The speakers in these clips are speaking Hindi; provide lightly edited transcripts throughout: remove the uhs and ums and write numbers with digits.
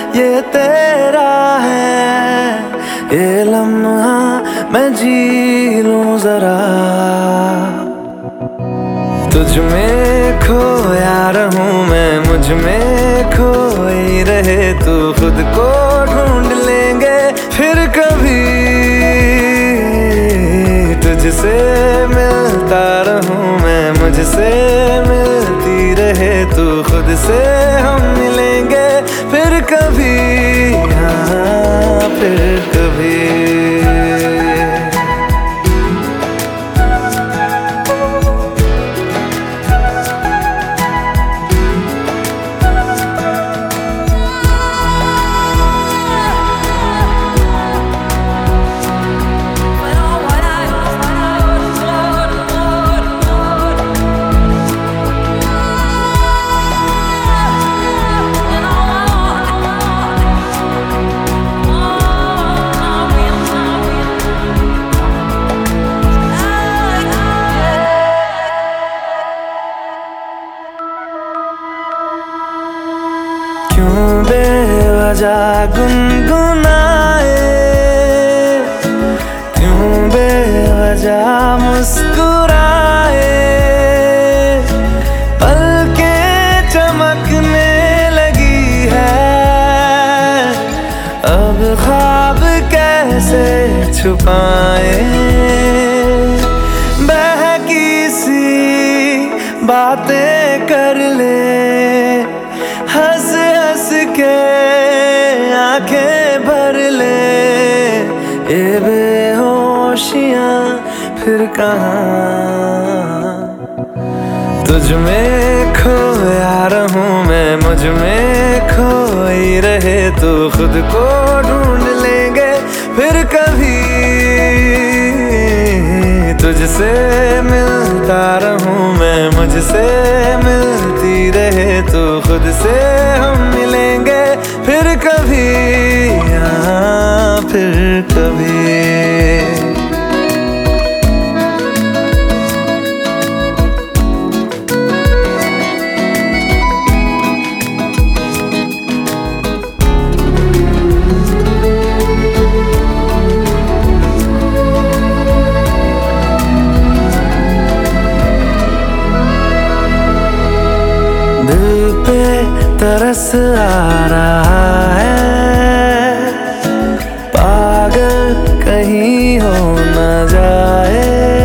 ये तेरा है, ये लम्हा मैं जी लूं जरा। तुझ में खोया रहूं मैं, मुझ में खोई रहे तू, खुद को ढूंढ लेंगे फिर कभी। तुझसे मिलता रहूं मैं, मुझसे मिलती रहे तू, खुद से हम मिलेंगे फिर कभी, हाँ फिर कभी। क्यों बेवजह गुनगुनाए, क्यों बेवजह मुस्कुराए, पलकें चमकने लगी है, अब ख्वाब कैसे छुपाए। बहकी सी बातें कर ले, हंस हंस के आंखें भर ले, ये बेहोशियां फिर कहाँ। तुझ में खोया रहूं मैं, मुझ में खोई रहे तू, खुद को ढूंढ लेंगे फिर कभी। तुझसे मिलता रहूं मैं, मुझसे मिलती रहे तू, खुद से हम मिलेंगे फिर कभी, हाँ फिर कभी। दिल पे तरस आ रहा है, पागल कहीं हो न जाए,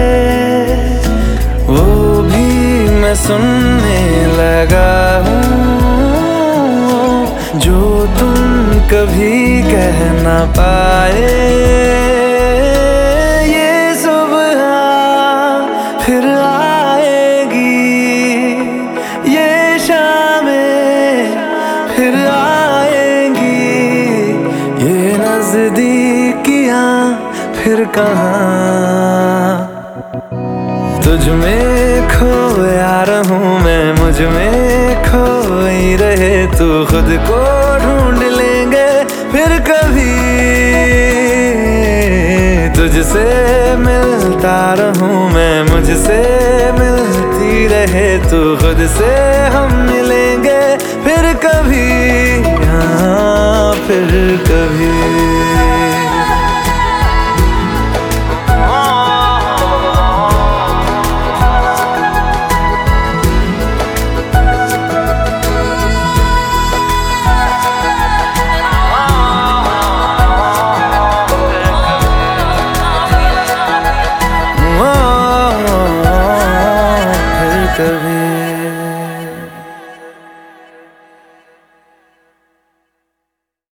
वो भी मैं सुनने लगा हूँ, जो तुम कभी कह न पाए। ये सुबह फिर आएगी, ये फिर आएंगी, ये नजदीकियां फिर कहाँ। तुझ में खोया रहूं मैं, मुझ में खोई रहे तू, खुद को ढूंढ लेंगे फिर कभी। तुझसे मिलता रहूं मैं, मुझसे मिलती रहे तू, खुद से हम मिलेंगे फिर कभी, हाँ फिर कभी।